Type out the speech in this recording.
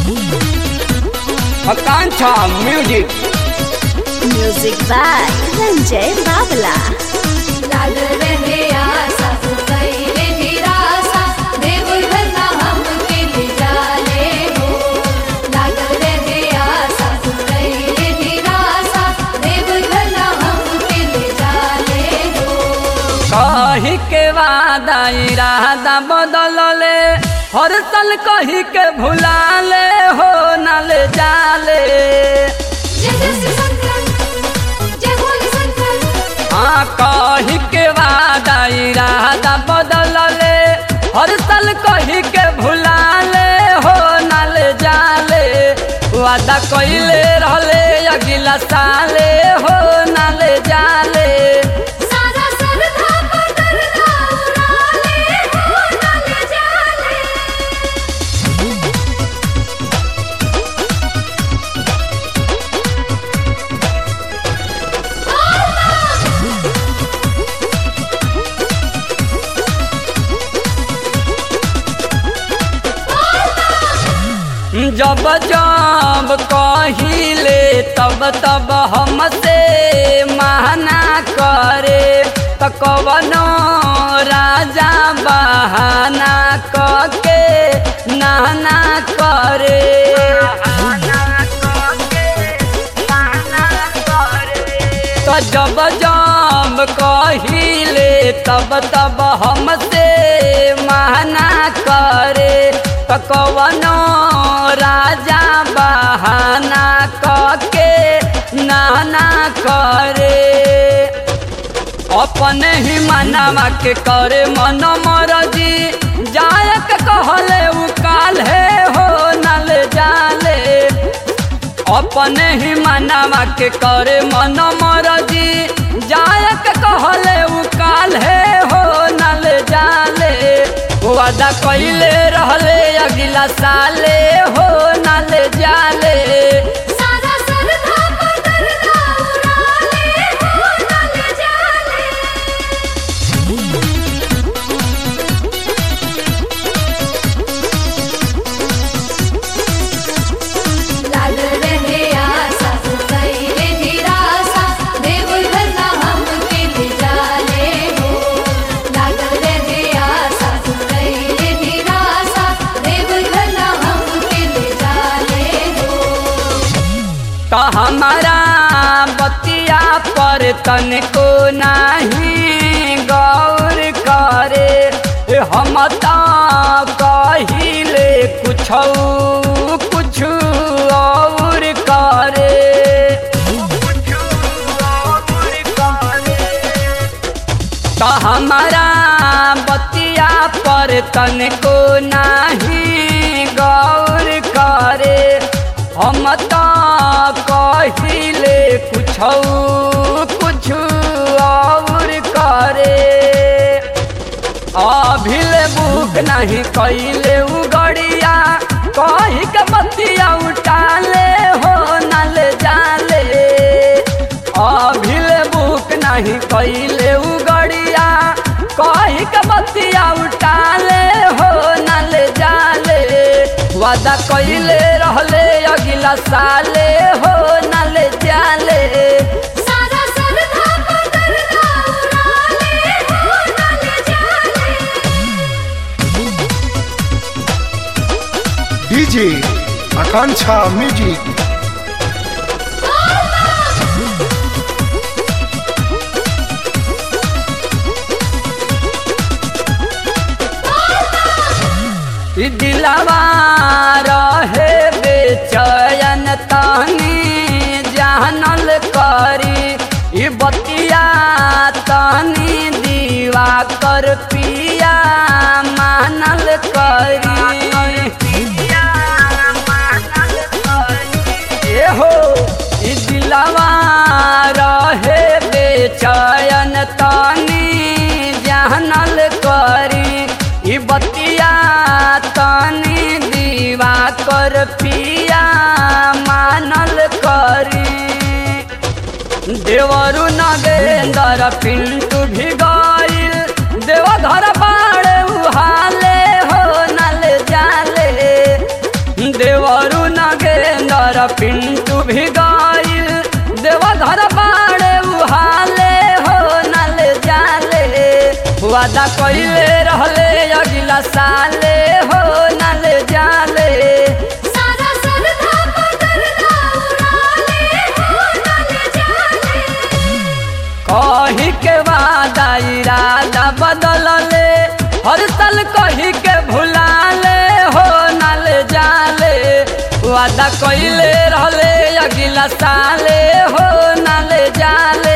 Akanksha music. Music by Sanjay Bawla. लाल रहे आशा कैले निराशा देवघर ना हमके ले जाले हो। लाल रहे आशा कैले निराशा देवघर ना हमके ले जाले हो। कही के वादा इरादा बदलले, हर साल कही के भुलाले हो नल जाले। जय जय श्री शंकर, जय भोले शंकर। हाँ कही के वादा इरादा बदलले, हर साल कही के भुलाले हो नल जाले। वादा कइले रहले अगला साले हो नल जाले। सारा श्रद्धा पकड़ना उड़ाले हो नल जाले। जब जब कहिले तब तब हमसे माना करे, त कवनो राजा बहाना कके नाना करे। तो जब जब कहिले तब तब हमसे माना करे, त कवनो राजा बहाना कके नाना करे। अपने ही मनवा के करे मन मरजी, जायक कहले उ काल्हे हो नल जाले। अपने ही मनवा के करे मन मरजी, जायक कहले उ काल्हे हो नल जाले। वादा कइले रहले अगला साले हो नल जाले। सारा श्रद्धा पकड़ना उड़ाले हो नल जाले। लाल रहे आशा कैले निराशा देवघर ना हमके ले जाले हो। लाल रहे आशा कैले निराशा देवघर ना हमके ले जाले हो। तो हमारा बतिया पर तनको नहीं गौर करे, हम तो कहिले कुछ कुछ और करे। तो हमारा बतिया पर तनको नहीं गौर करे, हम तो कहिले कुछ कुछ और करे। अभिले बुक नहीं कैले उ गड़िया, कही के बतिया उठाले हो नल जाले। अभिले बुक नहीं कैले उ गड़िया, कही के बतिया उठाले हो नल जाले। वादा कइले रहले अगला साले हो नल जाले। सारा श्रद्धा पकड़ना उड़ाले हो नल जाले। DJ Akanksha music. ई दिलवा रहे बेचैन तनी जानल करी, ई बतिया तनी दीवा कर पिया मानल करी। ए हो ई दिलवा रहे बेचैन तनी जानल करी, ई बतिया तनी दीवा कर पिया मानल करी। देवरु नगेंद्र पिंटू भी गइल, देवधर बाड़े उहाले हो नल जाले। देवरु वादा कइले रहले अगला साले हो नाले जाले सारा सरधा पदरदा उड़ाले हो नाले जाले कही के वादा इरादा बदलले हर साल कही के भुलाले हो नाले जाले वादा कइले रहले अगला साले हो नाले जाले